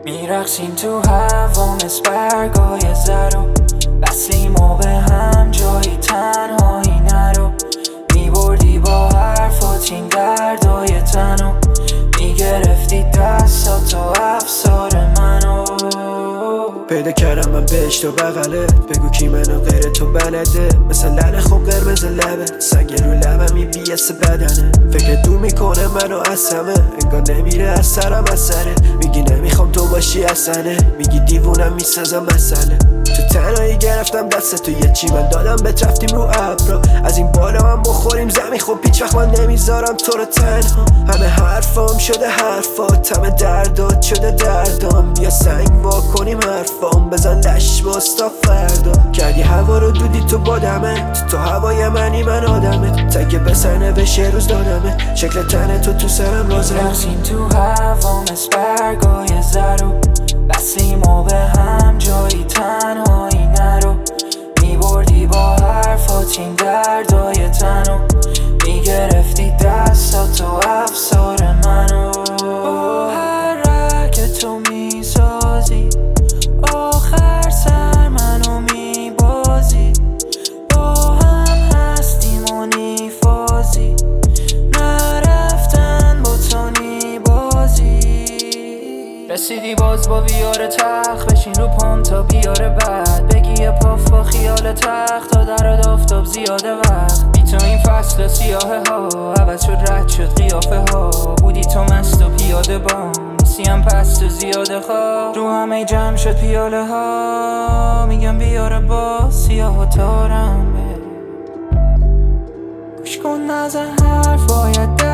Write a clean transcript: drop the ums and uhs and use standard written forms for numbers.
میرقصیم تو هوا مثل برگای زرو، وصلیم و به هم جایی تنهایی نرو. میبردی با حرفات این دردای تنو، میگرفتی دستاتو افسار منو. پیدا کردم من بهش تو بغلت، بگو کی منو غیر تو بلده. مثل لن خوب قرمز لبت، سنگ رو لبم این بیس بدنه. فکر دور میکنه منو از همه، انگار نمیره از سرم از سره. میگی نمیخوام تو باشی اصله، میگی دیوونم میسازم مسئله. تو تنهایی گرفتم دست تو یه چی من دادم بهت، رفتیم رو ابرا. از این بالا هم بخوریم زمین، خب هیچ وقت من نمیذارم تو رو تنها. همه حرفام شده حرفات، همه دردات شده دردام. بیا سنگ وا کنیم حرفام، بزن لش باز تا فردا. کردی هوا رو دودی تو بادمه، تو هوای منی من آدمه. تگه بسنه بشه روز دادمه، شکل تنه تو سرم رازمه. میرقصیم تو هوا مثل برگای زرو، وصلیم و به هم جایی تنهایی نرو. میبردی با حرفات این دردای تنو، میگرفتی دستاتو افسار منو. با هر رگ تو میسازی، آخر سر منو میبازی. با هم هستیم و نیفازی، نرفتن با تو نیبازی. رسیدی باز با ویار تخت، بشین رو پام تا بیاره بعد. بگی یه پاف با خیال تخت، تا در آفتاب زیاده وقت. بی تو این فصل سیاهه ها، عوض شد رد شد قیافه ها. بودی تو مست و پیاده بام، نیستیم پست و زیاده خواه. رو همه جمع شد پیاله ها، میگم بیاره با سیاه و تارم. گوش کن نزن حرف باید